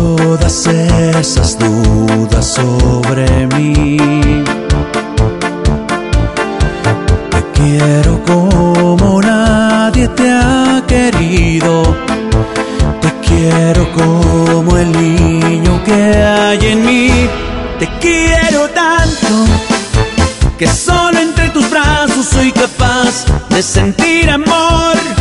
todas esas dudas sobre mí. Te quiero como nadie te ha querido. Te quiero como el niño que hay en mí. Te quiero tanto que solo entre tus brazos soy capaz de sentir amor.